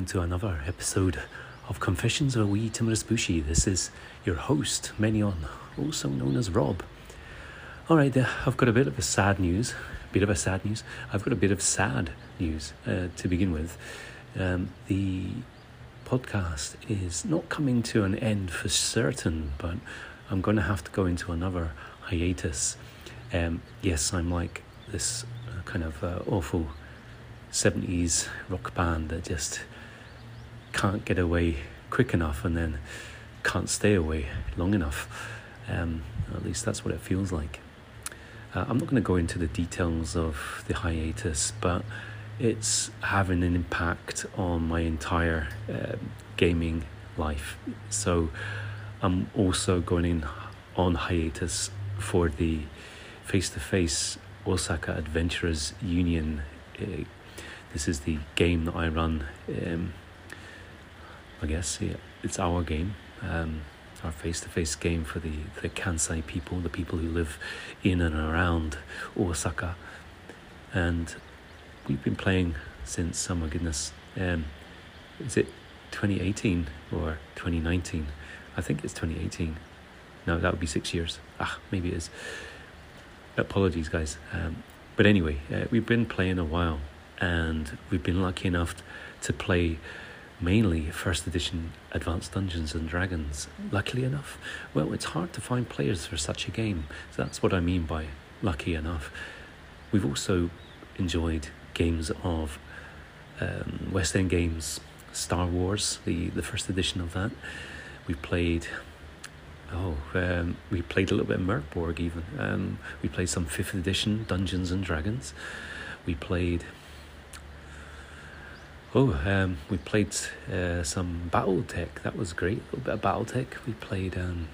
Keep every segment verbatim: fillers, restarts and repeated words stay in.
welcome to another episode of Confessions of a Wee Timorous Bushy. This is your host, Menion, also known as Rob. Alright, uh, I've got a bit of a sad news, bit of a sad news. I've got a bit of sad news uh, to begin with. Um, the podcast is not coming to an end for certain, but I'm going to have to go into another hiatus. Um, yes, I'm like this uh, kind of uh, awful seventies rock band that just can't get away quick enough and then can't stay away long enough. Um, at least that's what it feels like. Uh, I'm not going to go into the details of the hiatus, but it's having an impact on my entire uh, gaming life. So I'm also going in on hiatus for the face-to-face Osaka Adventurers Union. Uh, this is the game that I run. Um, I guess yeah, it's our game, um, our face-to-face game for the, the Kansai people, the people who live in and around Osaka. And we've been playing since, oh my goodness, um, is it twenty eighteen or twenty nineteen? I think it's twenty eighteen. No, that would be six years. Ah, maybe it is. Apologies, guys. Um, but anyway, uh, we've been playing a while, and we've been lucky enough to play mainly first edition Advanced Dungeons and Dragons. Luckily enough, well, it's hard to find players for such a game. So that's what I mean by lucky enough. We've also enjoyed games of um, West End Games, Star Wars, the, the first edition of that. We played, oh, um, we played a little bit of Merkborg even. Um, we played some fifth edition Dungeons and Dragons. We played, oh, um, we played uh, some Battletech. That was great, a little bit of Battletech. We played, um,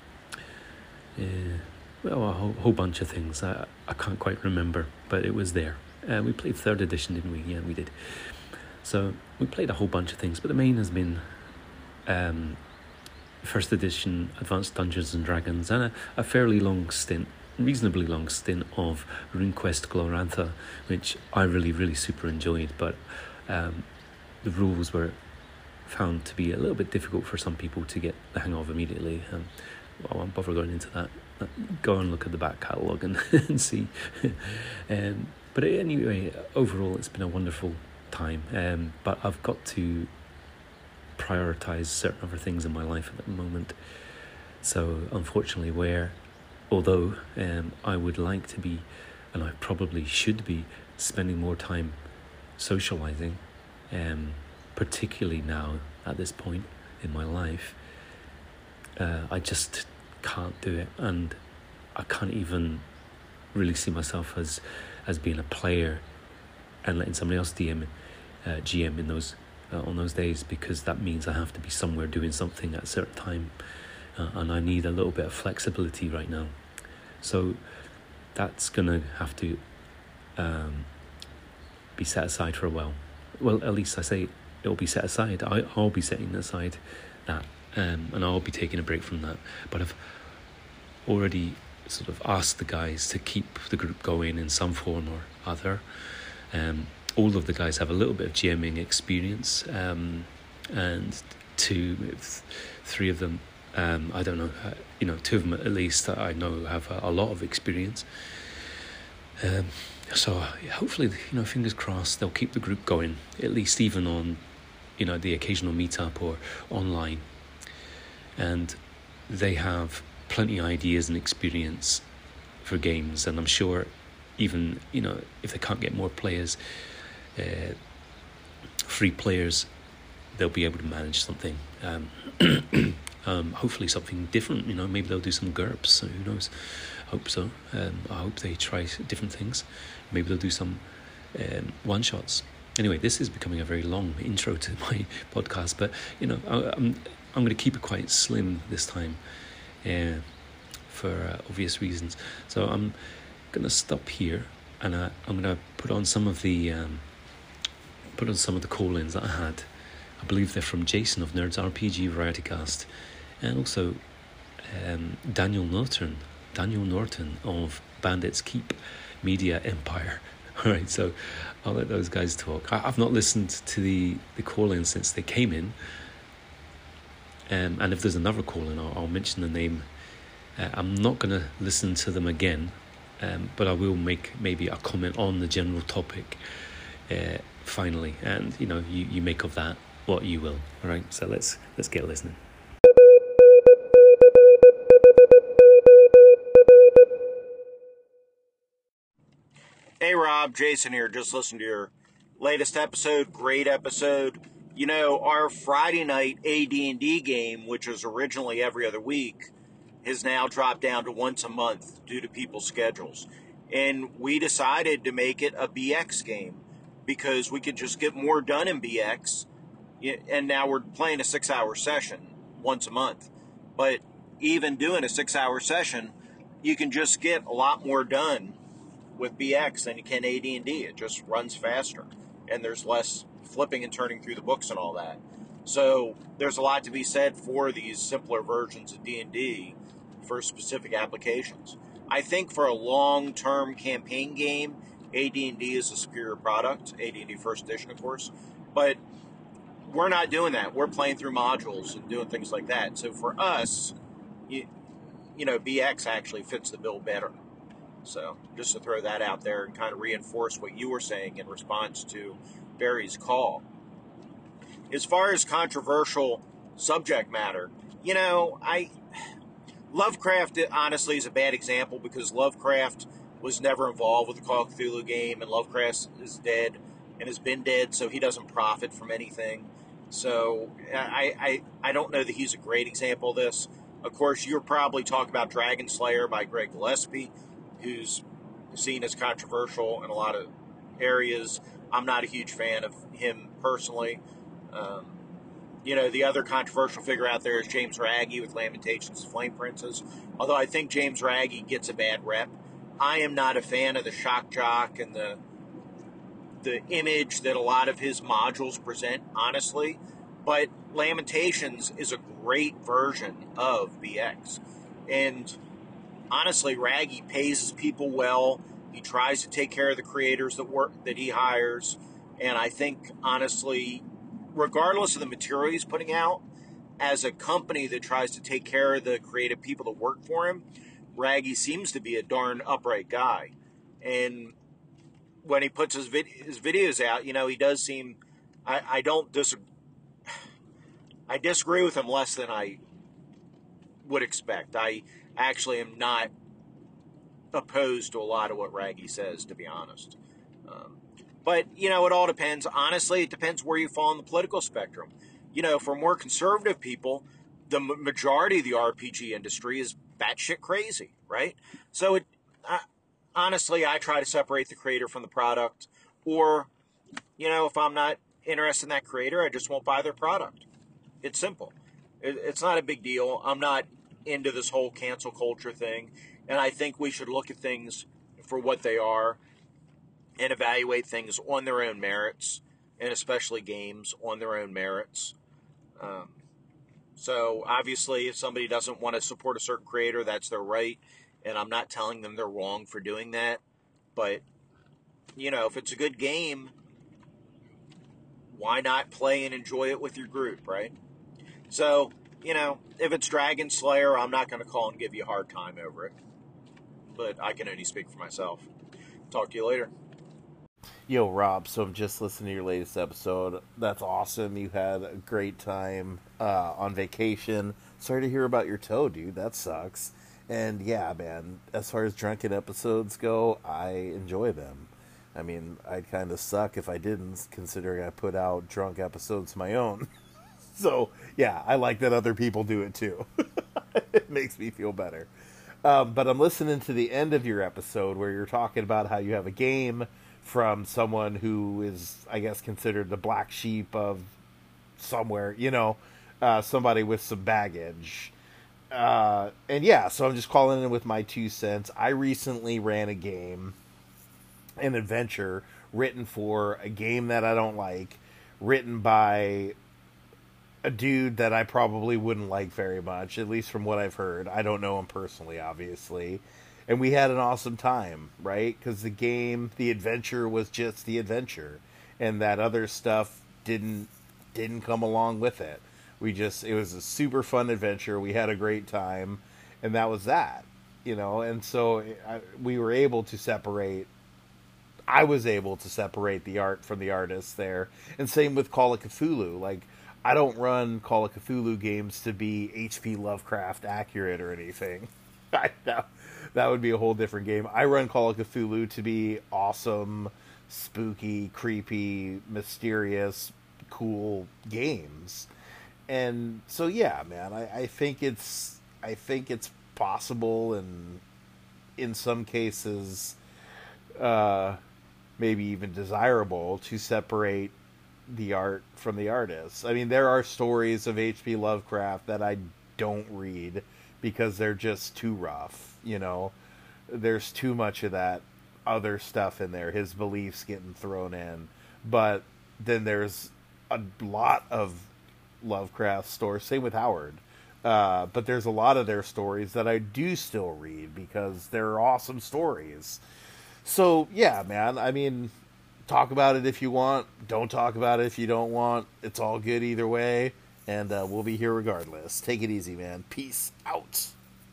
uh, well, a whole, whole bunch of things. I, I can't quite remember, but it was there. Uh, we played third edition, didn't we? Yeah, we did. So we played a whole bunch of things, but the main has been um, first edition Advanced Dungeons and Dragons and a, a fairly long stint, reasonably long stint of RuneQuest Glorantha, which I really, really super enjoyed, but um, the rules were found to be a little bit difficult for some people to get the hang of immediately. Um, well, I won't bother going into that. Go and look at the back catalogue and, and see. um, But anyway, overall, it's been a wonderful time. Um, but I've got to prioritise certain other things in my life at the moment. So, unfortunately, where, although um, I would like to be, and I probably should be, spending more time socialising, um, particularly now at this point in my life, uh, I just can't do it. And I can't even really see myself as as being a player and letting somebody else D M, uh, G M in those uh, on those days, because that means I have to be somewhere doing something at a certain time, uh, and I need a little bit of flexibility right now. So that's gonna have to um, be set aside for a while. Well, at least I say it'll be set aside. I, I'll be setting aside that, um, and I'll be taking a break from that. But I've already sort of asked the guys to keep the group going in some form or other. Um, all of the guys have a little bit of GMing experience, um, and two, th- three of them, um, I don't know, uh, you know, two of them at least that I know have a, a lot of experience. Um, so hopefully, you know, fingers crossed, they'll keep the group going, at least even on, you know, the occasional meetup or online. And they have plenty of ideas and experience for games, and I'm sure even, you know, if they can't get more players, uh, free players, they'll be able to manage something, um, um, hopefully something different, you know, maybe they'll do some GURPS, so who knows, hope so. um, I hope they try different things, maybe they'll do some um, one-shots. Anyway, this is becoming a very long intro to my podcast, but, you know, I, I'm, I'm going to keep it quite slim this time, Yeah, for uh, obvious reasons. So I'm gonna stop here, and uh, I'm gonna put on some of the um, put on some of the call-ins that I had. I believe they're from Jason of Nerds R P G Variety Cast, and also um, Daniel Norton, Daniel Norton of Bandits Keep Media Empire. All right, so I'll let those guys talk. I, I've not listened to the, the call-in since they came in. Um, and if there's another call-in, I'll, I'll mention the name. Uh, I'm not going to listen to them again, um, but I will make maybe a comment on the general topic uh, finally. And, you know, you, you make of that what you will. All right, so let's let's get listening. Hey Rob, Jason here. Just listened to your latest episode. Great episode. You know, our Friday night A D and D game, which was originally every other week, has now dropped down to once a month due to people's schedules. And we decided to make it a B X game because we could just get more done in B X. And now we're playing a six-hour session once a month. But even doing a six-hour session, you can just get a lot more done with B X than you can A D and D. It just runs faster, and there's less flipping and turning through the books and all that. So there's a lot to be said for these simpler versions of D and D for specific applications. I think for a long-term campaign game, A D and D is a superior product, A D and D First Edition, of course, but we're not doing that. We're playing through modules and doing things like that. So for us, you, you know, B X actually fits the bill better. So just to throw that out there and kind of reinforce what you were saying in response to Barry's call. As far as controversial subject matter, you know, I Lovecraft honestly is a bad example because Lovecraft was never involved with the Call of Cthulhu game, and Lovecraft is dead and has been dead, so he doesn't profit from anything. So I I, I don't know that he's a great example of this. Of course, you're probably talking about Dragon Slayer by Greg Gillespie, who's seen as controversial in a lot of areas. I'm not a huge fan of him personally. Um, you know, the other controversial figure out there is James Raggi with Lamentations of Flame Princess. Although I think James Raggi gets a bad rep. I am not a fan of the shock jock and the the image that a lot of his modules present, honestly. But Lamentations is a great version of B X. And honestly, Raggi pays his people well. He tries to take care of the creators that work that he hires, and I think honestly, regardless of the material he's putting out, as a company that tries to take care of the creative people that work for him, Raggi seems to be a darn upright guy. And when he puts his vid- his videos out, you know, he does seem. I, I don't dis. I disagree with him less than I would expect. I actually am not opposed to a lot of what Raggi says, to be honest. Um, but, you know, it all depends. Honestly, it depends where you fall on the political spectrum. You know, for more conservative people, the majority of the R P G industry is batshit crazy, right? So, it, I, honestly, I try to separate the creator from the product. Or, you know, if I'm not interested in that creator, I just won't buy their product. It's simple. It, it's not a big deal. I'm not into this whole cancel culture thing. And I think we should look at things for what they are and evaluate things on their own merits, and especially games on their own merits. Um, so obviously, if somebody doesn't want to support a certain creator, that's their right. And I'm not telling them they're wrong for doing that. But, you know, if it's a good game, why not play and enjoy it with your group, right? So, you know, if it's Dragon Slayer, I'm not going to call and give you a hard time over it. But I can only speak for myself. Talk to you later. Yo, Rob, so I'm just listening to your latest episode. That's awesome. You had a great time uh, on vacation. Sorry to hear about your toe, dude. That sucks. And yeah, man, as far as drunken episodes go, I enjoy them. I mean, I'd kind of suck if I didn't, considering I put out drunk episodes of my own. So, yeah, I like that other people do it too. It makes me feel better. Um, but I'm listening to the end of your episode where you're talking about how you have a game from someone who is, I guess, considered the black sheep of somewhere, you know, uh, somebody with some baggage. Uh, and yeah, so I'm just calling in with my two cents. I recently ran a game, an adventure, written for a game that I don't like, written by a dude that I probably wouldn't like very much, at least from what I've heard. I don't know him personally, obviously. and we had an awesome time, right? Because the game, the adventure was just the adventure, and that other stuff didn't didn't come along with it. We just, it was a super fun adventure. We had a great time, and that was that, you know. And so I, we were able to separate. I was able to separate the art from the artist there, and same with Call of Cthulhu. Like, I don't run Call of Cthulhu games to be H P Lovecraft accurate or anything. I, that, that would be a whole different game. I run Call of Cthulhu to be awesome, spooky, creepy, mysterious, cool games. And so, yeah, man, I, I think it's I think it's possible, and in some cases, uh, maybe even desirable, to separate the art from the artist. I mean, there are stories of H P Lovecraft that I don't read because they're just too rough, you know. There's too much of that other stuff in there, his beliefs getting thrown in. But then there's a lot of Lovecraft stories, same with Howard. Uh, but there's a lot of their stories that I do still read because they're awesome stories. So, yeah, man, I mean, talk about it if you want. Don't talk about it if you don't want. It's all good either way. And uh, we'll be here regardless. Take it easy, man. Peace out.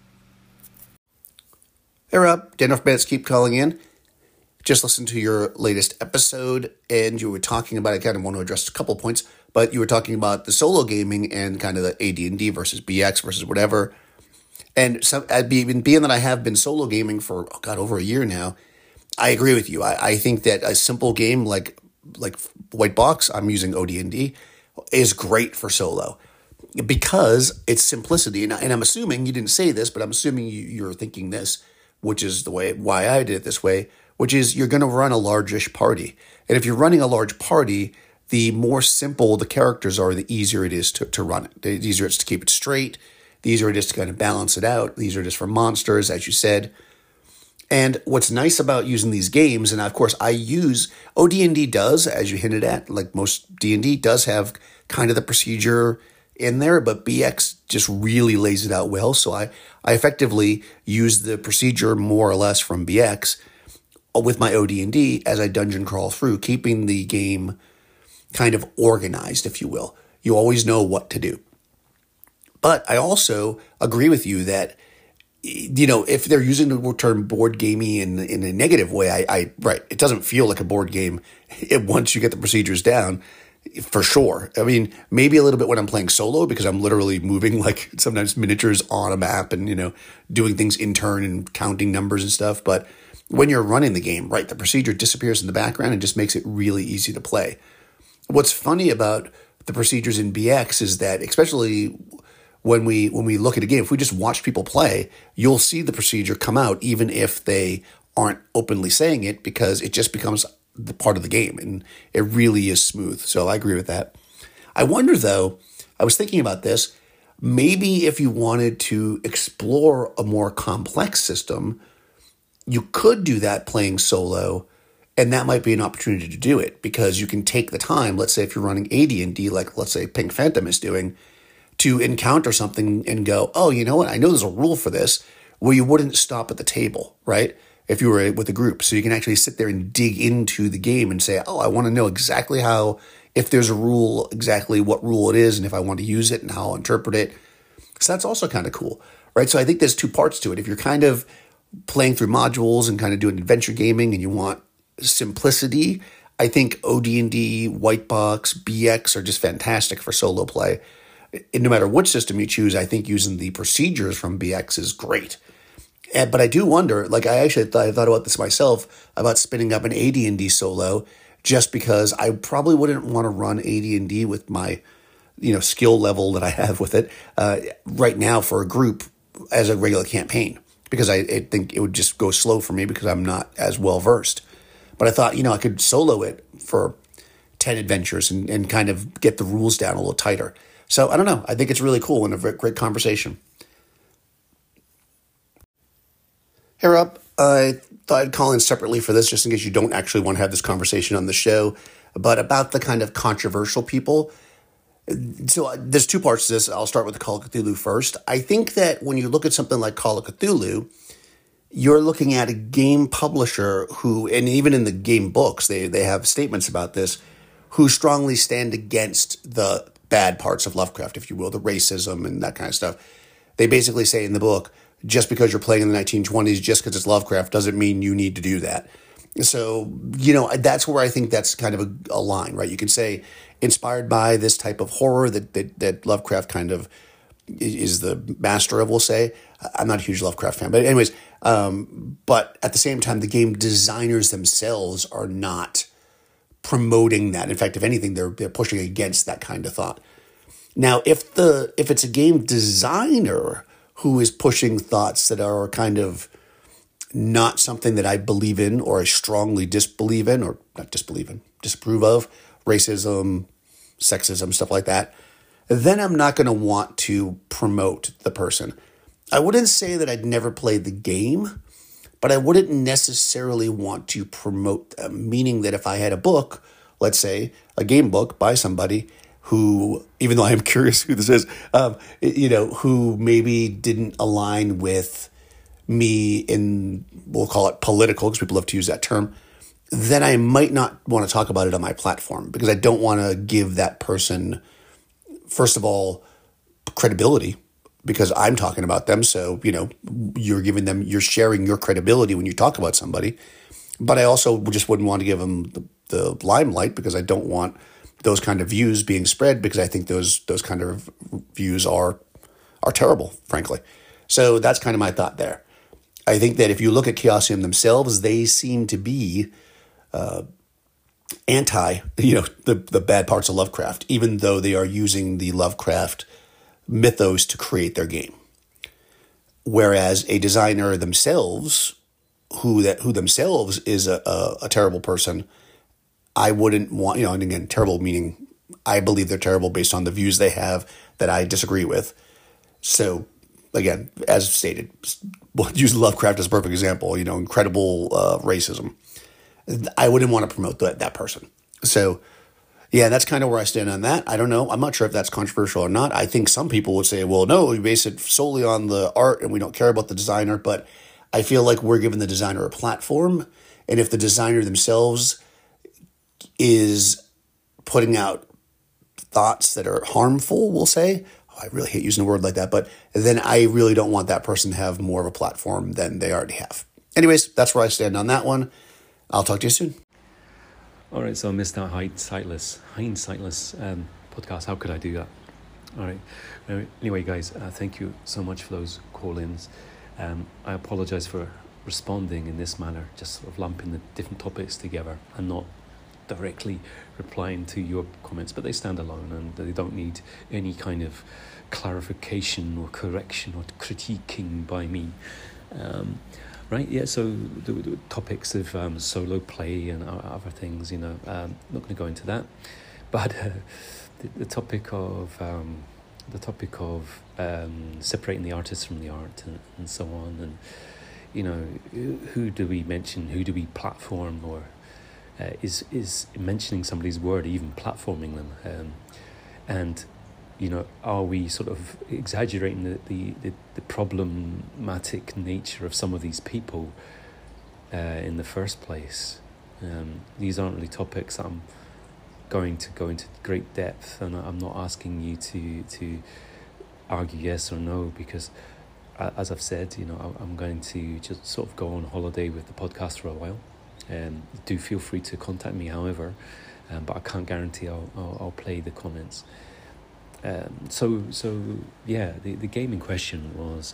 Hey, Rob. Dan off Bets, keep calling in. Just listened to your latest episode, and you were talking about, I kind of want to address a couple points, but you were talking about the solo gaming and kind of the A D and D versus B X versus whatever. And so, being that I have been solo gaming for, oh God, over a year now, I agree with you. I, I think that a simple game like like White Box, I'm using O D and D, is great for solo because it's simplicity. And, and I'm assuming, you didn't say this, but I'm assuming you, you're thinking this, which is the way why I did it this way, which is you're going to run a largish party. And if you're running a large party, the more simple the characters are, the easier it is to, to run it. The easier it is to keep it straight. The easier it is to kind of balance it out. The easier it is for monsters, as you said. And what's nice about using these games, and of course I use, O D and D does, as you hinted at, like most D and D, does have kind of the procedure in there, but B X just really lays it out well. So I, I effectively use the procedure more or less from B X with my O D and D as I dungeon crawl through, keeping the game kind of organized, if you will. You always know what to do. But I also agree with you that, you know, if they're using the term board gamey in in a negative way, I, I right, it doesn't feel like a board game once you get the procedures down, for sure. I mean, maybe a little bit when I'm playing solo because I'm literally moving like sometimes miniatures on a map and, you know, doing things in turn and counting numbers and stuff. But when you're running the game, right, the procedure disappears in the background and just makes it really easy to play. What's funny about the procedures in B X is that, especially when we when we look at a game, if we just watch people play, you'll see the procedure come out even if they aren't openly saying it, because it just becomes the part of the game and it really is smooth. So I agree with that. I wonder though, I was thinking about this, maybe if you wanted to explore a more complex system, you could do that playing solo, and that might be an opportunity to do it because you can take the time, let's say if you're running A D and D, like let's say Pink Phantom is doing, to encounter something and go, oh, you know what? I know there's a rule for this, where you wouldn't stop at the table, right? If you were with a group. So you can actually sit there and dig into the game and say, oh, I want to know exactly how, if there's a rule, exactly what rule it is, and if I want to use it and how I'll interpret it. So that's also kind of cool, right? So I think there's two parts to it. If you're kind of playing through modules and kind of doing adventure gaming and you want simplicity, I think O D and D, White Box, B X are just fantastic for solo play. And no matter which system you choose, I think using the procedures from B X is great. And, but I do wonder, like I actually thought, I thought about this myself, about spinning up an A D and D solo, just because I probably wouldn't want to run A D and D with my, you know, skill level that I have with it uh, right now for a group as a regular campaign, because I, I think it would just go slow for me because I'm not as well versed. But I thought, you know, I could solo it for ten adventures and, and kind of get the rules down a little tighter. So I don't know. I think it's really cool and a great conversation. Hey, Rob. I thought I'd call in separately for this just in case you don't actually want to have this conversation on the show, but about the kind of controversial people. So uh, there's two parts to this. I'll start with the Call of Cthulhu first. I think that when you look at something like Call of Cthulhu, you're looking at a game publisher who, and even in the game books, they, they have statements about this, who strongly stand against the bad parts of Lovecraft, if you will, the racism and that kind of stuff. They basically say in the book, just because you're playing in the nineteen twenties, just because it's Lovecraft, doesn't mean you need to do that. So, you know, that's where I think that's kind of a, a line, right? You can say, inspired by this type of horror that, that, that Lovecraft kind of is the master of, we'll say. I'm not a huge Lovecraft fan, but anyways, um, but at the same time, the game designers themselves are not promoting that. In fact, if anything, they're they're pushing against that kind of thought. Now, if the if it's a game designer who is pushing thoughts that are kind of not something that I believe in or I strongly disbelieve in, or not disbelieve in, disapprove of, racism, sexism, stuff like that, then I'm not going to want to promote the person. I wouldn't say that I'd never played the game, but I wouldn't necessarily want to promote them, meaning that if I had a book, let's say a game book by somebody who, even though I am curious who this is, um, you know, who maybe didn't align with me in, we'll call it political, because people love to use that term, then I might not want to talk about it on my platform, because I don't want to give that person, first of all, credibility, because I'm talking about them. So, you know, you're giving them, you're sharing your credibility when you talk about somebody. But I also just wouldn't want to give them the, the limelight, because I don't want those kind of views being spread, because I think those those kind of views are are terrible, frankly. So that's kind of my thought there. I think that if you look at Chaosium themselves, they seem to be uh, anti, you know, the, the bad parts of Lovecraft, even though they are using the Lovecraft mythos to create their game. Whereas a designer themselves, who that who themselves is a, a, a terrible person, I wouldn't want, you know, and again, terrible meaning I believe they're terrible based on the views they have that I disagree with. So again, as stated, we'll use Lovecraft as a perfect example, you know, incredible uh, racism. I wouldn't want to promote that, that person. So yeah, that's kind of where I stand on that. I don't know. I'm not sure if that's controversial or not. I think some people would say, well, no, we base it solely on the art and we don't care about the designer. But I feel like we're giving the designer a platform. And if the designer themselves is putting out thoughts that are harmful, we'll say, oh, I really hate using a word like that, but then I really don't want that person to have more of a platform than they already have. Anyways, that's where I stand on that one. I'll talk to you soon. All right, so I missed that hindsightless, hindsightless um, podcast. How could I do that? All right. Anyway, guys, uh, thank you so much for those call-ins. Um, I apologize for responding in this manner, just sort of lumping the different topics together and not directly replying to your comments, but they stand alone and they don't need any kind of clarification or correction or critiquing by me. Um, right, yeah, so the, the topics of um, solo play and other things, you know, um, not going to go into that, but uh, the, the topic of um, the topic of um, separating the artist from the art and, and so on, and you know, who do we mention, who do we platform, or Uh, is is mentioning somebody's word, even platforming them, um, and you know, are we sort of exaggerating the, the, the, the problematic nature of some of these people uh, in the first place? Um, these aren't really topics that I'm going to go into great depth, and I'm not asking you to to argue yes or no, because uh, as I've said, you know, I'm going to just sort of go on holiday with the podcast for a while. Um, do feel free to contact me, however, um, but I can't guarantee I'll, I'll, I'll play the comments. Um, so, so yeah, the, the game in question was,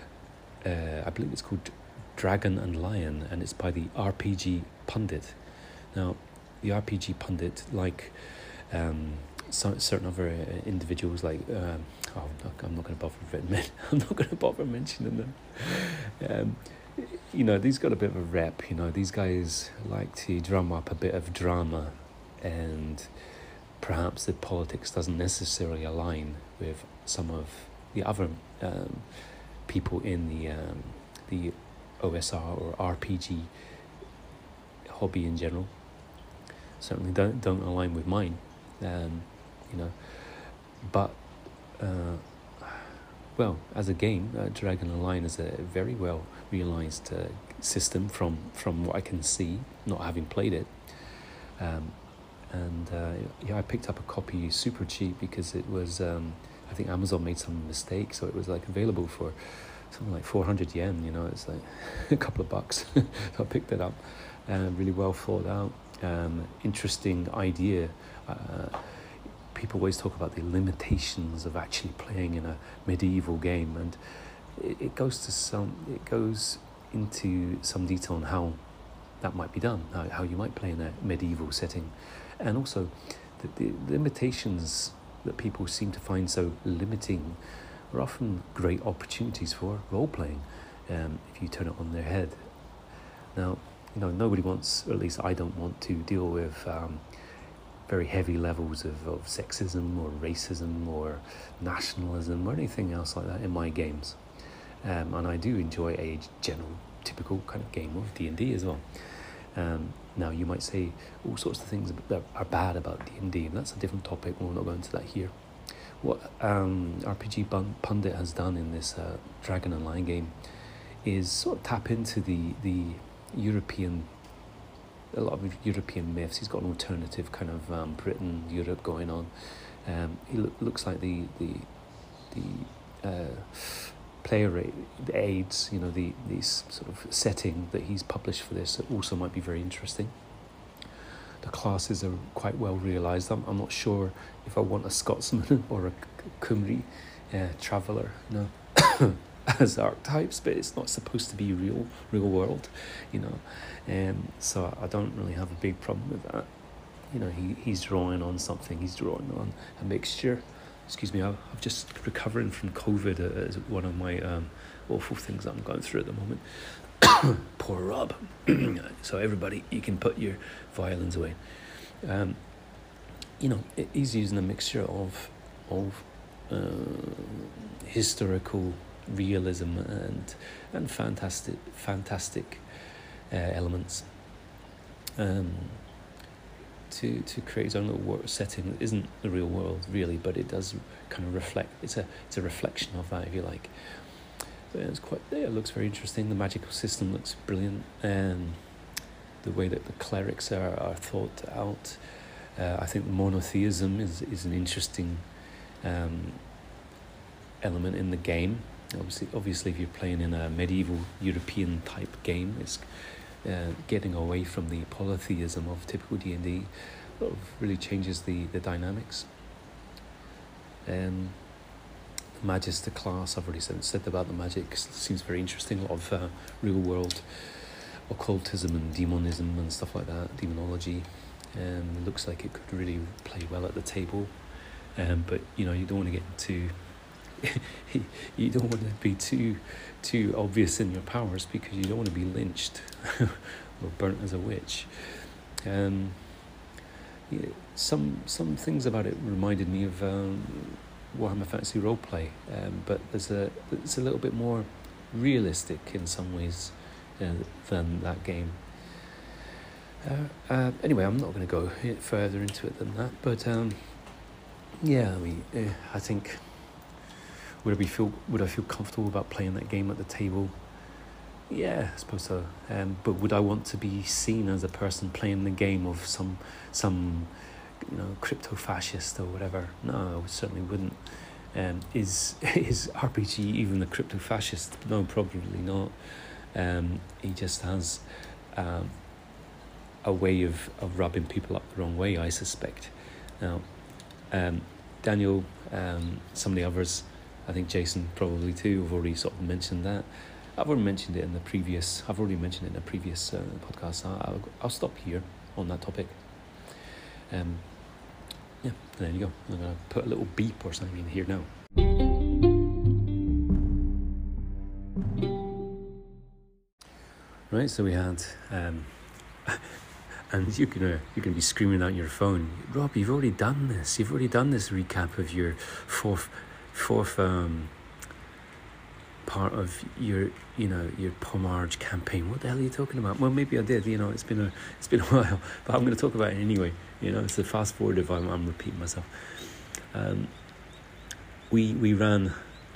uh, I believe it's called Dragon and Lion, and it's by the R P G Pundit. Now, the R P G Pundit, like um, some, certain other uh, individuals, like um, oh, I'm not going to bother. I'm not going to bother mentioning them. Um, You know, these got a bit of a rep, you know, these guys like to drum up a bit of drama, and perhaps the politics doesn't necessarily align with some of the other um, people in the um, the O S R or R P G hobby in general. Certainly don't, don't align with mine, um, you know, but uh, well, as a game, uh, Dragon Online is a very well realised uh, system from, from what I can see, not having played it. Um, and uh, yeah, I picked up a copy super cheap because it was, um, I think Amazon made some mistake, so it was like available for something like four hundred yen, you know, it's like a couple of bucks. So I picked it up, uh, really well thought out, um, interesting idea. Uh, people always talk about the limitations of actually playing in a medieval game, and it, it goes to some, it goes into some detail on how that might be done, how, how you might play in a medieval setting, and also the, the limitations that people seem to find so limiting are often great opportunities for role-playing, um, if you turn it on their head. Now, you know, nobody wants, or at least I don't want to deal with um, very heavy levels of, of sexism or racism or nationalism or anything else like that in my games. Um, and I do enjoy a general, typical kind of game of D and D as well. Um, now, you might say all sorts of things that are bad about D and D, and that's a different topic, we'll not go into that here. What um, R P G Pundit has done in this uh, Dragon Online game is sort of tap into the, the European, a lot of European myths. He's got an alternative kind of um, Britain, Europe going on. Um, he lo- looks like the the the uh, player aids, you know, the these sort of setting that he's published for this also might be very interesting. The classes are quite well realised. I'm, I'm not sure if I want a Scotsman or a Cymru uh, traveller, you know, as archetypes, but it's not supposed to be real, real world, you know. Um, so I don't really have a big problem with that. You know, he, he's drawing on something. He's drawing on a mixture. Excuse me, I'm just recovering from COVID as one of my um, awful things that I'm going through at the moment. Poor Rob. So everybody, you can put your violins away. Um, you know, he's using a mixture of of uh, historical realism and and fantastic fantastic uh, elements um, to to create his own little world setting that isn't the real world really, but it does kind of reflect. It's a it's a reflection of that, if you like. So yeah, it's quite. Yeah, it looks very interesting. The magical system looks brilliant. Um, the way that the clerics are, are thought out. Uh, I think monotheism is is an interesting um, element in the game. Obviously, obviously, if you're playing in a medieval European type game, it's uh, getting away from the polytheism of typical D and D. Sort of really changes the the dynamics. Um, Magister class, I've already said, said about the magic, seems very interesting. A lot of uh, real world occultism and demonism and stuff like that, demonology. Um, it looks like it could really play well at the table, um, but you know, you don't want to get into you don't want to be too too obvious in your powers, because you don't want to be lynched or burnt as a witch. Um, yeah, some some things about it reminded me of um, Warhammer Fantasy Roleplay, um, but there's a it's a little bit more realistic in some ways uh, than that game. Uh, uh, anyway, I'm not going to go further into it than that, but um, yeah, I mean, uh, I think would I be feel would I feel comfortable about playing that game at the table? Yeah, I suppose so. Um, but would I want to be seen as a person playing the game of some some you know, crypto-fascist or whatever? No, I certainly wouldn't. Um, is is R P G even a crypto-fascist? No, probably not. Um, he just has um, a way of, of rubbing people up the wrong way, I suspect. Now, um, Daniel, um, some of the others, I think Jason probably too, have already sort of mentioned that. I've already mentioned it in the previous, I've already mentioned it in the previous uh, podcast. I'll, I'll stop here on that topic. Um, yeah, there you go. I'm going to put a little beep or something in here now. Right, so we had, um, and you're gonna you're gonna be screaming out your phone, Rob, you've already done this. You've already done this recap of your fourth fourth um, part of your you know your Pomarge campaign. What the hell are you talking about? Well, maybe I did. You know, it's been a it's been a while, but I'm going to talk about it anyway. You know, it's a fast forward if I'm, I'm repeating myself. Um, we we ran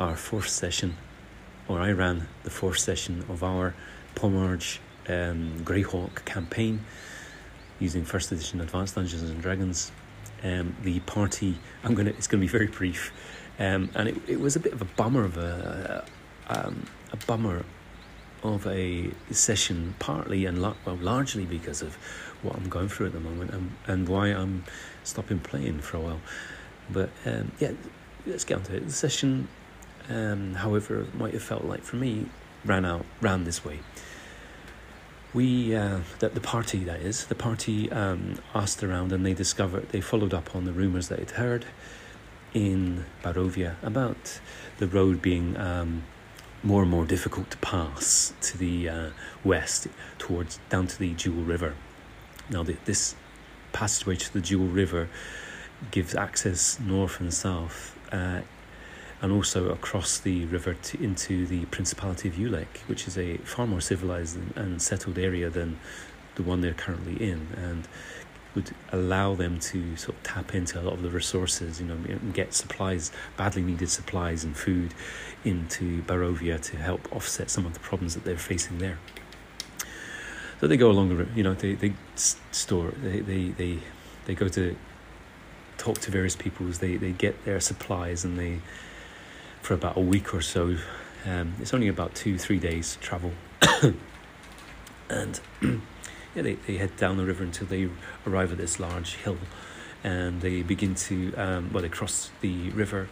our fourth session, or I ran the fourth session of our Pomarge um, Greyhawk campaign using first edition Advanced Dungeons and Dragons. Um, the party, I'm gonna, it's gonna be very brief, um, and it, it was a bit of a bummer of a, um, a bummer of a session, partly and la- well, largely because of what I'm going through at the moment and, and why I'm stopping playing for a while. But um, yeah, let's get on to it. The session, um, however it might have felt like for me, ran out, ran this way. We, uh, the, the party that is, the party um, asked around, and they discovered, they followed up on the rumours that they'd heard in Barovia about the road being um, more and more difficult to pass to the uh, west, towards down to the Jewel River. Now, the, this passageway to the Jewel River gives access north and south, uh, and also across the river to, into the Principality of Ulek, which is a far more civilized and, and settled area than the one they're currently in, and would allow them to sort of tap into a lot of the resources, you know, and get supplies, badly needed supplies and food into Barovia to help offset some of the problems that they're facing there. So they go along the river, you know, they, they store, they, they, they, they go to talk to various people as they, they get their supplies, and they, for about a week or so, um, it's only about two, three days travel, and yeah, they, they head down the river until they arrive at this large hill, and they begin to, um, well, they cross the river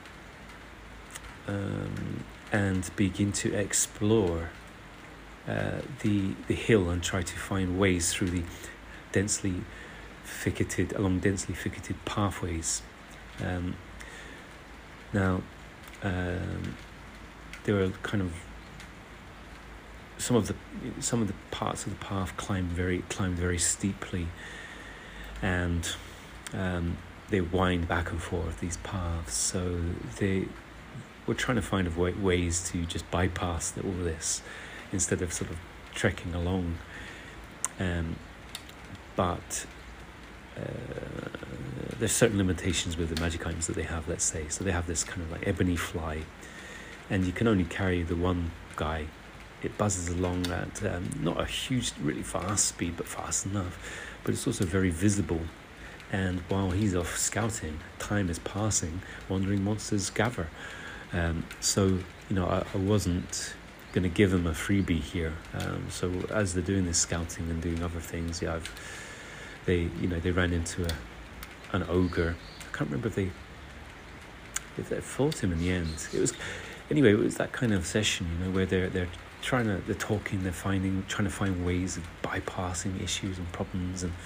um, and begin to explore uh, the the hill and try to find ways through the densely thicketed, along densely thicketed pathways. Um, now, um, there were kind of some of the some of the parts of the path climbed very climbed very steeply, and um, they wind back and forth these paths. So they were trying to find a way, ways to just bypass all this instead of sort of trekking along. Um, but uh, there's certain limitations with the magic items that they have. Let's say so they have this kind of like ebony fly, and you can only carry the one guy. It buzzes along at um, not a huge, really fast speed, but fast enough. But it's also very visible. And while he's off scouting, time is passing, wandering monsters gather. Um, so, you know, I, I wasn't going to give him a freebie here. Um, so as they're doing this scouting and doing other things, yeah, I've, they, you know, they ran into a, an ogre. I can't remember if they, if they fought him in the end. It was, anyway, it was that kind of session, you know, where they're they're. trying to, they're talking, they're finding, trying to find ways of bypassing issues and problems, and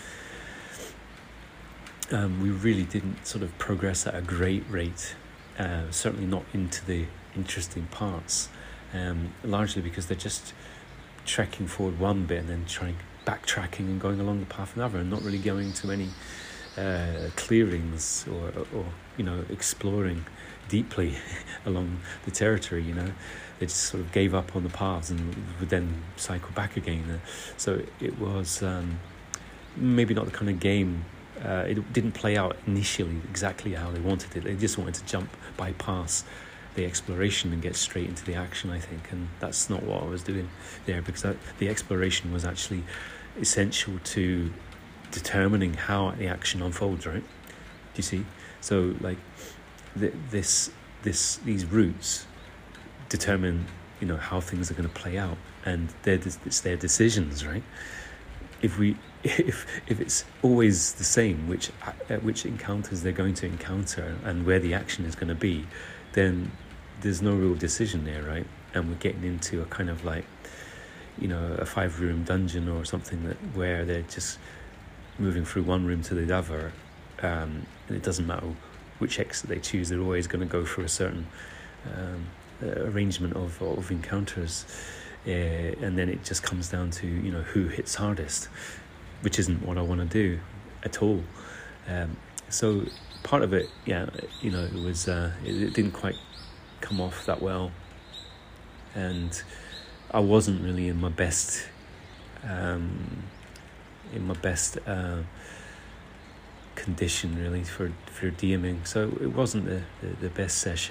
um, we really didn't sort of progress at a great rate, uh, certainly not into the interesting parts, um, largely because they're just trekking forward one bit and then trying, backtracking and going along the path another, and not really going to any uh, clearings or, or, you know, exploring deeply along the territory, you know. They just sort of gave up on the paths and would then cycle back again. So it was um, maybe not the kind of game, uh, it didn't play out initially exactly how they wanted it. They just wanted to jump, bypass the exploration and get straight into the action, I think. And that's not what I was doing there, because that, the exploration was actually essential to determining how the action unfolds, right? Do you see? So like th- this, this, these routes determine, you know, how things are going to play out, and they're, it's their decisions, right? If we, if if it's always the same, which uh, which encounters they're going to encounter and where the action is going to be, then there's no real decision there, right? And we're getting into a kind of like, you know, a five-room dungeon or something that where they're just moving through one room to the other, um, and it doesn't matter which exit they choose. They're always going to go through a certain um, uh, arrangement of of encounters, uh, and then it just comes down to, you know, who hits hardest, which isn't what I want to do at all. Um, so part of it, yeah, you know, it was uh, it, it didn't quite come off that well, and I wasn't really in my best um, in my best uh, condition really for for DMing. So it wasn't the, the, the best session.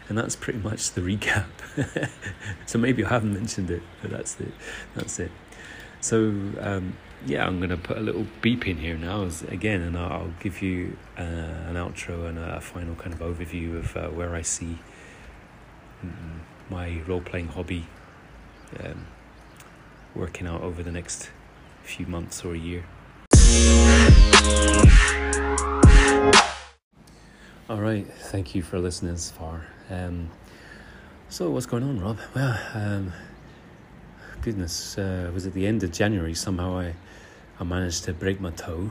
And that's pretty much the recap. So maybe I haven't mentioned it, but that's it. That's it. So um, yeah, I'm going to put a little beep in here now as, again, and I'll give you uh, an outro and a final kind of overview of uh, where I see um, my role-playing hobby um, working out over the next few months or a year. All right, thank you for listening this far. Um, so what's going on, Rob? Well, um, goodness, uh, was at the end of January, somehow I, I managed to break my toe.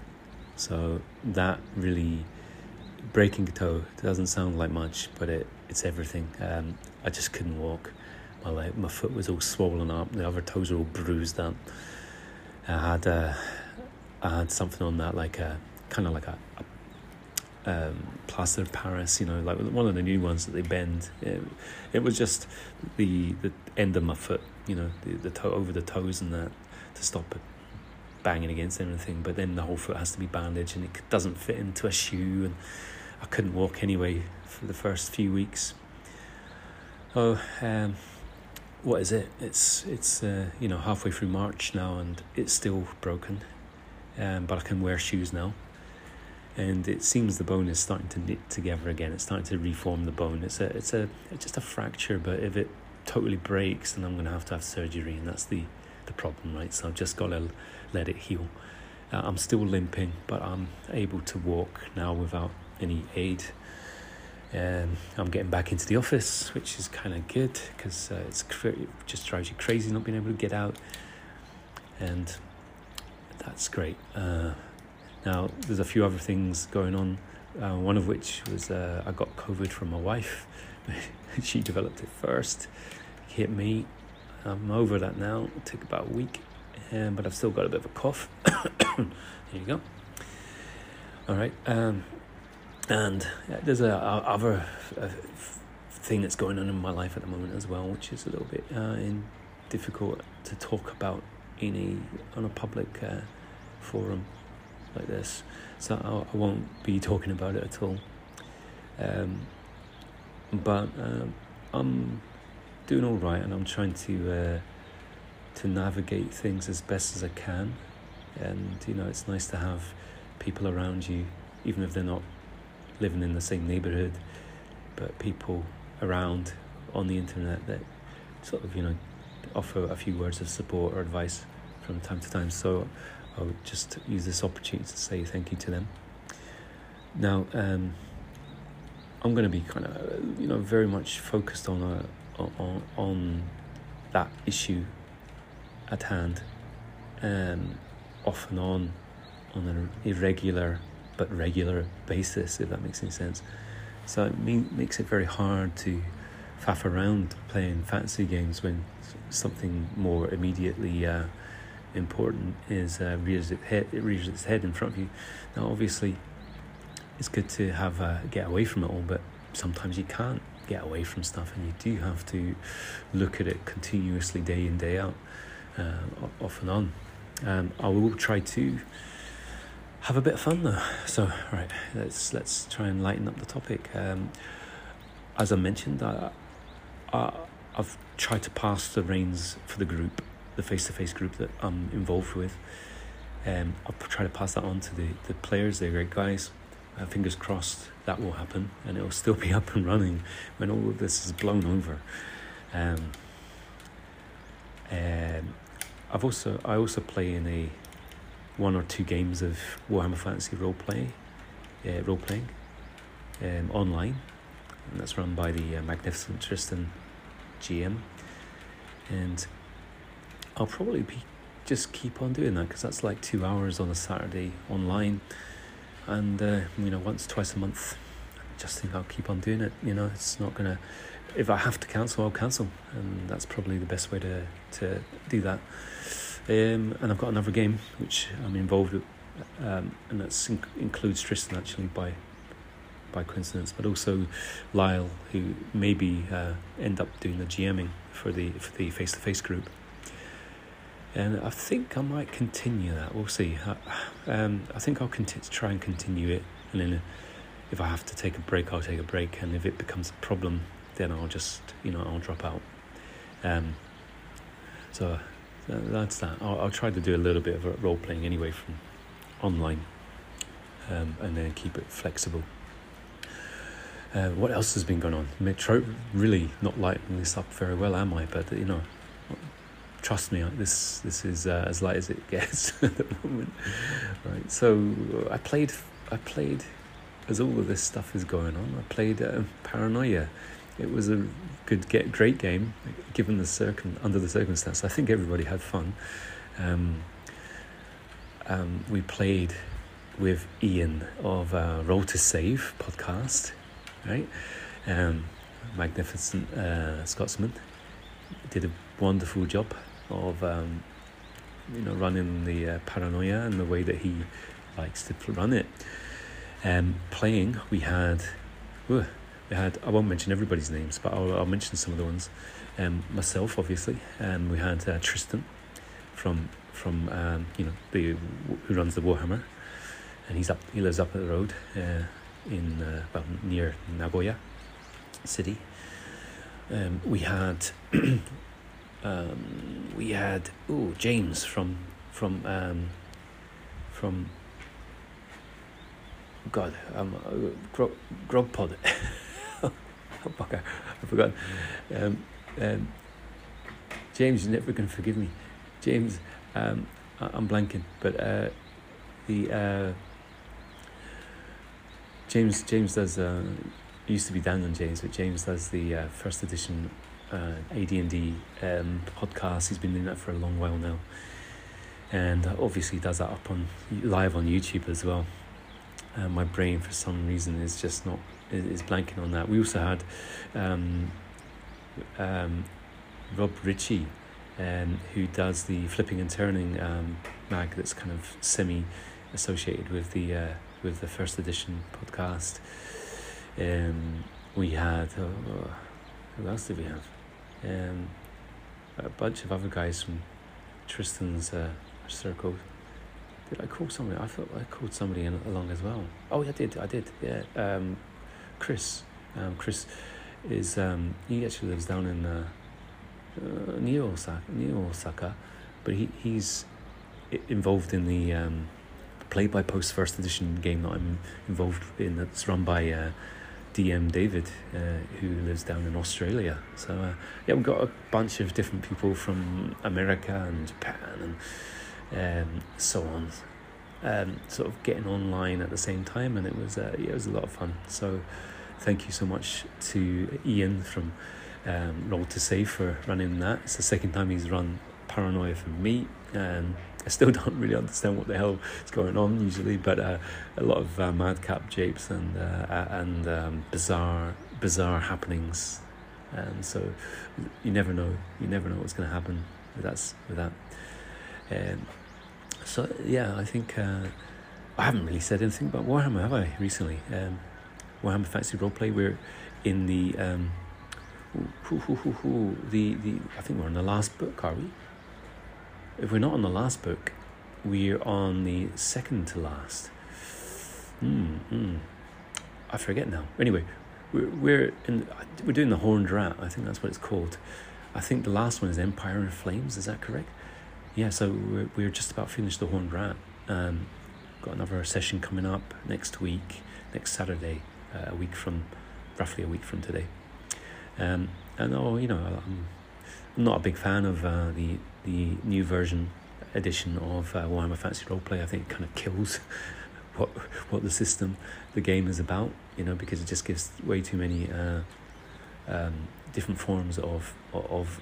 So that really, breaking a toe doesn't sound like much, but it, it's everything. Um, I just couldn't walk. My leg, my foot was all swollen up. The other toes were all bruised up. I had uh, I had something on that, like a kind of like a, a um, plaster of Paris, you know, like one of the new ones that they bend. It, it was just the the end of my foot, you know, the the toe over the toes and that, to stop it banging against anything. But then the whole foot has to be bandaged, and it doesn't fit into a shoe, and I couldn't walk anyway for the first few weeks. Oh, um, what is it? It's it's uh, you know, halfway through March now, and it's still broken. Um, but I can wear shoes now. And it seems the bone is starting to knit together again. It's starting to reform the bone. It's a, it's a, it's just a fracture. But if it totally breaks, then I'm going to have to have surgery, and that's the, the problem, right? So I've just got to let it heal. Uh, I'm still limping, but I'm able to walk now without any aid. Um, I'm getting back into the office, which is kind of good, because uh, it's cr- it just drives you crazy not being able to get out, and that's great. Uh, Now, there's a few other things going on, uh, one of which was uh, I got COVID from my wife. She developed it first, hit me. I'm over that now. It took about a week, um, but I've still got a bit of a cough. There you go. All right. Um, and there's a, a other a thing that's going on in my life at the moment as well, which is a little bit uh, in, difficult to talk about in a on a public uh, forum like this, so I, I won't be talking about it at all. Um, but um, I'm doing all right, and I'm trying to uh, to navigate things as best as I can. And you know, it's nice to have people around you, even if they're not living in the same neighborhood, but people around on the internet that sort of, you know, offer a few words of support or advice from time to time. So I'll just use this opportunity to say thank you to them. Now, um, I'm going to be kind of, you know, very much focused on a, on on that issue at hand, um, off and on, on an irregular but regular basis, if that makes any sense. So it mean, makes it very hard to faff around playing fantasy games when something more immediately uh, important is uh, rears its head. It rears its head in front of you. Now, obviously, it's good to have uh, get away from it all, but sometimes you can't get away from stuff, and you do have to look at it continuously, day in, day out, uh, off and on. Um, I will try to have a bit of fun though. So, right, let's let's try and lighten up the topic. Um, as I mentioned, I, I, I've tried to pass the reins for the group, the face-to-face group that I'm involved with. Um, I'll try to pass that on to the, the players. They're great guys. Uh, fingers crossed that will happen, and it'll still be up and running when all of this is blown over. Um, um, I've also I also play in a one or two games of Warhammer Fantasy role play, uh, role playing, um, online, and that's run by the uh, magnificent Tristan G M, and I'll probably be just keep on doing that, because that's like two hours on a Saturday online, and uh, you know, once twice a month. I just think I'll keep on doing it. You know, it's not gonna. If I have to cancel, I'll cancel, and that's probably the best way to to do that. Um, and I've got another game which I'm involved with, um, and that inc- includes Tristan actually by by coincidence, but also Lyle, who maybe uh, end up doing the GMing for the for the face-to-face group. And I think I might continue that. We'll see. I, um, I think I'll continue, try and continue it, and then if I have to take a break, I'll take a break, and if it becomes a problem, then I'll just, you know, I'll drop out. Um, so that's that. I'll, I'll try to do a little bit of role playing anyway from online, um, and then keep it flexible. Uh, what else has been going on? I mean, really not lighting this up very well, am I? But you know, trust me, this this is uh, as light as it gets at the moment. Right. So I played. I played. As all of this stuff is going on, I played uh, Paranoia. It was a good, get great game, given the circum under the circumstance. I think everybody had fun. Um, um, we played with Ian of uh, Roll to Save podcast, right? Um, magnificent uh, Scotsman. Did a wonderful job of um, you know running the uh, Paranoia and the way that he likes to run it. Um, playing, we had, uh, we had. I won't mention everybody's names, but I'll, I'll mention some of the ones. Um, myself, obviously, and we had uh, Tristan from from um, you know the who runs the Warhammer, and he's up. He lives up the road uh, in uh, well near Nagoya city. Um, we had um, we had oh James from from um, from. God, um, Grog, Grogpod. Oh, fucker, I forgot. Um, um, James, you're never going to forgive me. James, um, I, I'm blanking, but uh, the uh, James James does. Uh, used to be Dan and James, but James does the uh, first edition uh, A D and D um, podcast. He's been doing that for a long while now, and obviously does that up on live on YouTube as well. Uh, my brain, for some reason, is just not is, is blanking on that. We also had um, um, Rob Ritchie, um, who does the Flipping and Turning um, mag that's kind of semi associated with the uh, with the first edition podcast. Um, we had uh, who else did we have? Um, a bunch of other guys from Tristan's uh, circle. Did I call somebody? I thought I called somebody in, along as well. Oh, yeah, I did. I did. Yeah. Um, Chris. Um, Chris is. Um, he actually lives down in uh, uh, near Osaka, near Osaka, but he he's involved in the um, play by post first edition game that I'm involved in. That's run by uh, D M David, uh, who lives down in Australia. So uh, yeah, we've got a bunch of different people from America and Japan and. Um, so on, um, sort of getting online at the same time, and it was uh, yeah, it was a lot of fun. So, thank you so much to Ian from um, Roll to Save for running that. It's the second time he's run Paranoia for me, and I still don't really understand what the hell is going on usually, but uh, a lot of uh, madcap japes and uh, and um, bizarre bizarre happenings, and so you never know, you never know what's going to happen with that with that. Um, so yeah, I think uh, I haven't really said anything about Warhammer, have I, recently? Um, Warhammer Fantasy Roleplay. We're in the um, hoo, hoo, hoo, hoo, the the. I think we're on the last book, are we? If we're not on the last book, we're on the second to last. Hmm. Mm, I forget now. Anyway, we're we're in. We're doing the Horned Rat. I think that's what it's called. I think the last one is Empire in Flames. Is that correct? Yeah, so we're, we're just about finished the Horned Rat. Um, got another session coming up next week, next Saturday, uh, a week from, roughly a week from today. Um, and oh, you know, I'm, I'm not a big fan of uh, the the new version edition of uh, Warhammer Fantasy Roleplay. I think it kind of kills what what the system, the game is about. You know, because it just gives way too many uh, um, different forms of of.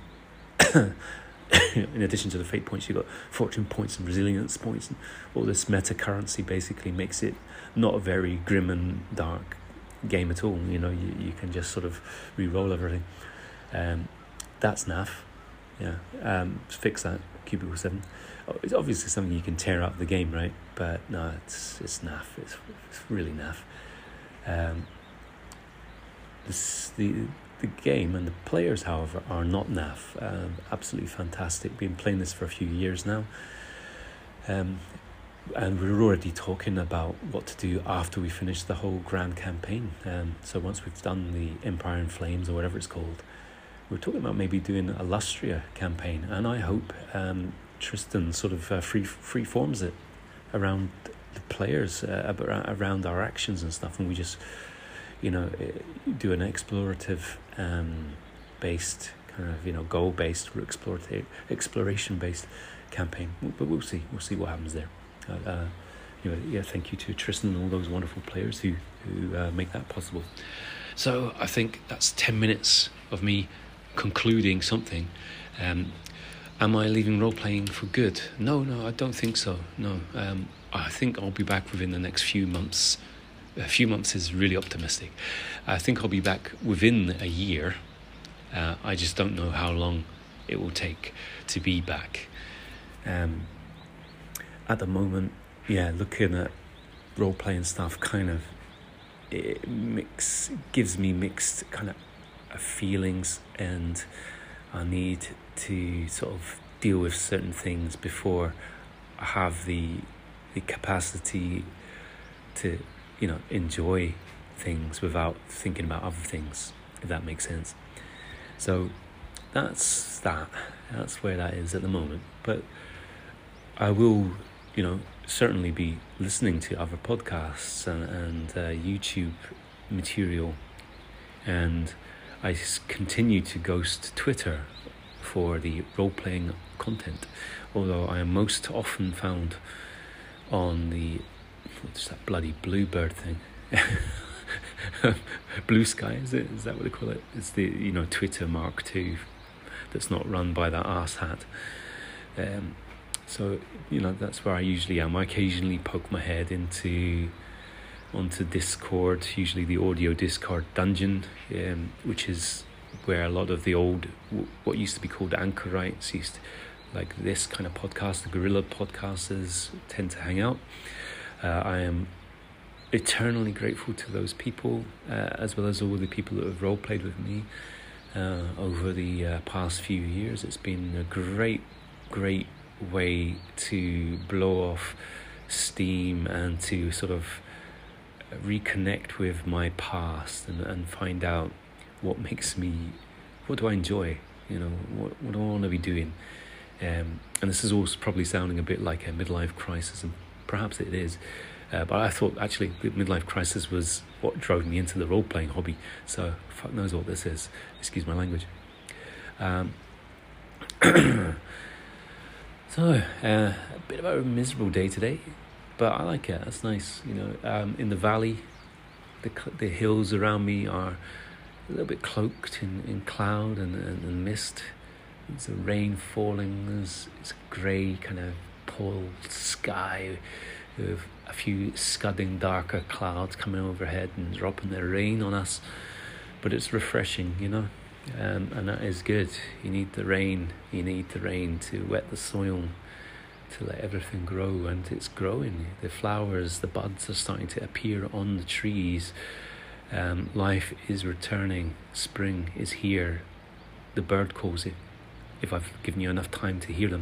In addition to the fate points, you've got fortune points and resilience points, and all this meta currency basically makes it not a very grim and dark game at all. You know, you, you can just sort of re-roll everything. Um, that's naff. Yeah, um, fix that. Cubicle seven. Oh, it's obviously something you can tear out of the game, right? But no, it's it's naff. It's, it's really naff. Um, this the. The game and the players, however, are not naff. Um, absolutely fantastic. Been playing this for a few years now. Um, and we're already talking about what to do after we finish the whole grand campaign. Um, so once we've done the Empire in Flames, or whatever it's called, we're talking about maybe doing a Lustria campaign, and I hope um, Tristan sort of uh, free free forms it around the players, uh, around our actions and stuff, and we just, you know, do an explorative um, based kind of, you know, goal based or explorative exploration based campaign. But we'll see. We'll see what happens there. Uh, uh, you know, yeah. Thank you to Tristan and all those wonderful players who who uh, make that possible. So I think that's ten minutes of me concluding something. Um, am I leaving role playing for good? No, no, I don't think so. No, um, I think I'll be back within the next few months. A few months is really optimistic. I think I'll be back within a year. Uh, I just don't know how long it will take to be back. Um, at the moment, yeah, looking at role playing stuff, kind of it mix gives me mixed kind of feelings, and I need to sort of deal with certain things before I have the the capacity to, you know, enjoy things without thinking about other things, if that makes sense. So that's that. That's where that is at the moment. But I will, you know, certainly be listening to other podcasts and, and uh, YouTube material, and I continue to ghost Twitter for the role-playing content, although I am most often found on the, what's that bloody Bluebird thing? Blue Sky, is it? Is that what they call it? It's the, you know, Twitter Mark two that's not run by that arse hat. Um, so, you know, that's where I usually am. I occasionally poke my head into onto Discord, usually the audio Discord dungeon, um, which is where a lot of the old, what used to be called anchorites, used to, like this kind of podcast, the guerrilla podcasters tend to hang out. Uh, I am eternally grateful to those people, uh, as well as all the people that have role played with me uh, over the uh, past few years. It's been a great, great way to blow off steam and to sort of reconnect with my past and, and find out what makes me, what do I enjoy, you know, what, what do I want to be doing. Um, and this is also probably sounding a bit like a midlife crisis, and perhaps it is, uh, but I thought actually the midlife crisis was what drove me into the role-playing hobby, so fuck knows what this is, excuse my language. Um, so, uh, a bit of a miserable day today, but I like it, that's nice, you know. Um, in the valley, the the hills around me are a little bit cloaked in, in cloud and, and, and mist. There's a rain falling, there's it's a grey kind of pale sky with a few scudding darker clouds coming overhead and dropping their rain on us, but it's refreshing, you know, um, and that is good. You need the rain, you need the rain to wet the soil, to let everything grow, and it's growing. The flowers, the buds are starting to appear on the trees. Um, life is returning, spring is here, the bird calls it, if I've given you enough time to hear them,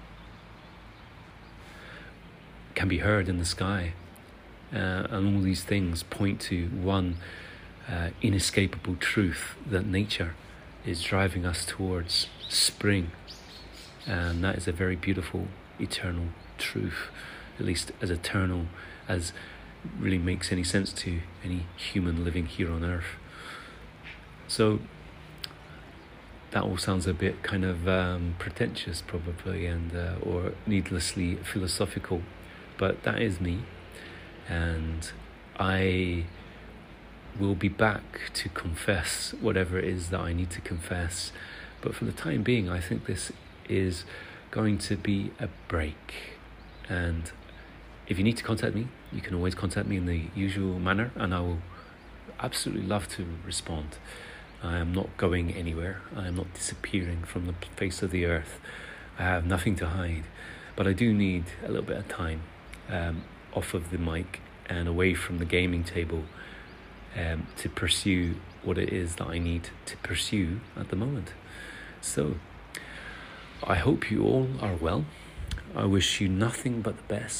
can be heard in the sky, uh, and all these things point to one uh, inescapable truth, that nature is driving us towards spring, and that is a very beautiful eternal truth, at least as eternal as really makes any sense to any human living here on earth. So that all sounds a bit kind of um, pretentious probably, and uh, or needlessly philosophical, but that is me, and I will be back to confess whatever it is that I need to confess, but for the time being I think this is going to be a break. And if you need to contact me, you can always contact me in the usual manner, and I will absolutely love to respond. I am not going anywhere. I am not disappearing from the face of the earth. I have nothing to hide, but I do need a little bit of time um, off of the mic and away from the gaming table um, to pursue what it is that I need to pursue at the moment. So I hope you all are well. I wish you nothing but the best.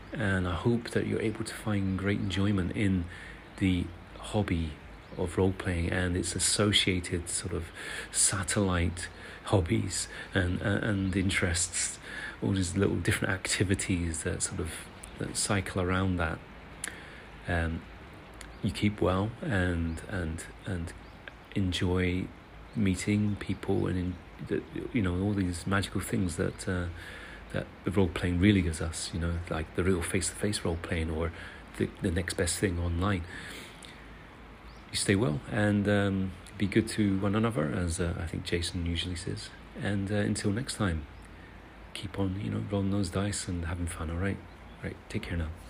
and I hope that you're able to find great enjoyment in the hobby of role-playing and its associated sort of satellite hobbies and uh, and interests, all these little different activities that sort of that cycle around that. Um, you keep well and and and enjoy meeting people and in, you know, all these magical things that uh, that the role playing really gives us. You know, like the real face to face role playing or the the next best thing online. You stay well and um, be good to one another, as uh, I think Jason usually says. And uh, until next time, keep on, you know, rolling those dice and having fun. All right, right. Take care now.